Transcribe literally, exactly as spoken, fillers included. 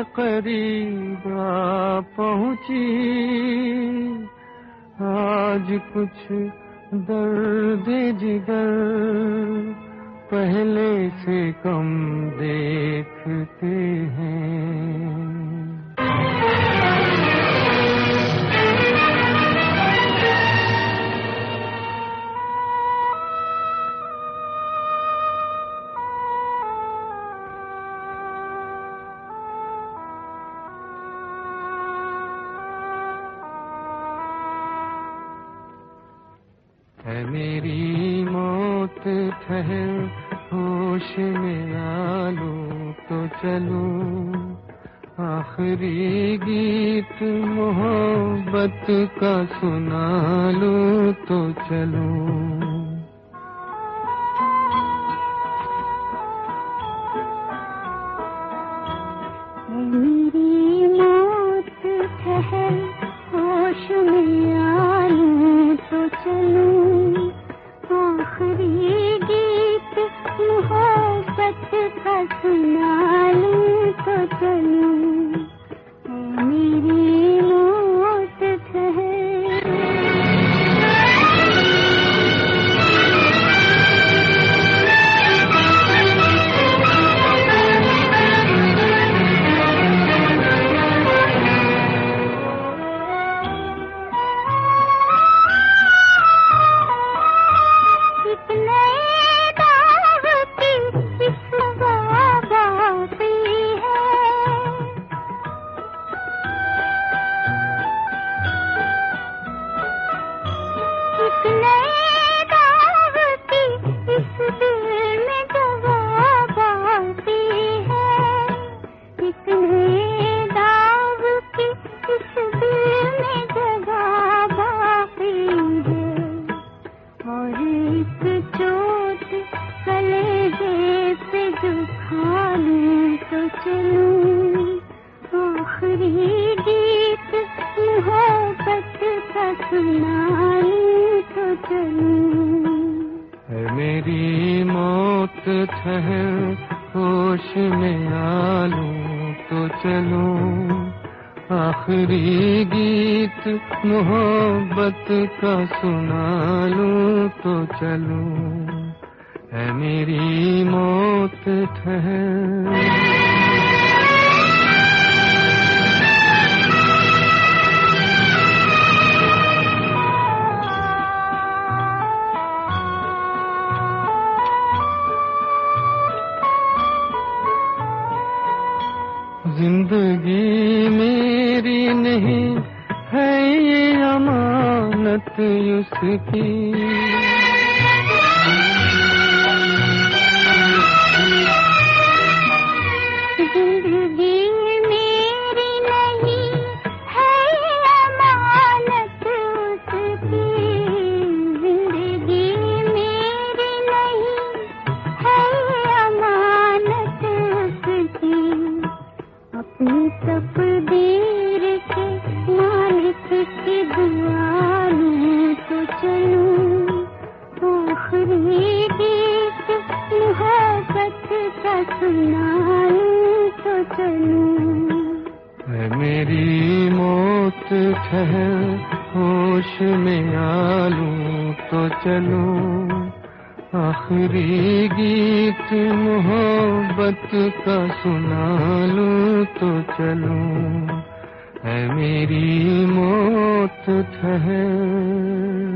करीब आ पहुंची, आज कुछ दर्द जिगर पहले से कम देखते हैं। है मेरी मौत ठहर होश में आलूं तो चलूं, आखिरी गीत मोहब्बत का सुना लूं तो चलूं। मेरी मौत ठहर होश में आलूं तो चलूं, आखिरी गीत मोहब्बत का सुना लूं तो चलूं। मेरी मौत ठहर। मेरी मौत ठहर होश में आलूं तो चलूं, आखिरी गीत मोहब्बत का सुना लूं तो चलूं। है मेरी मौत ठहर। जिंदगी मेरी नहीं है ये अमानत उसकी, जिंदगी मेरी नहीं है ये अमानत उसकी, जिंदगी मेरी नहीं है ये अमानत उसकी। अपनी तकदीर के मालिक की दुआ लूं तो चलूं, आखिरी गीत मोहब्बत का सुना लूं तो चलूं। है मेरी मौत ठहर होश में आलूं तो चलूं, आखिरी गीत मोहब्बत का सुना लूं तो चलूं। है मेरी मौत ठहर।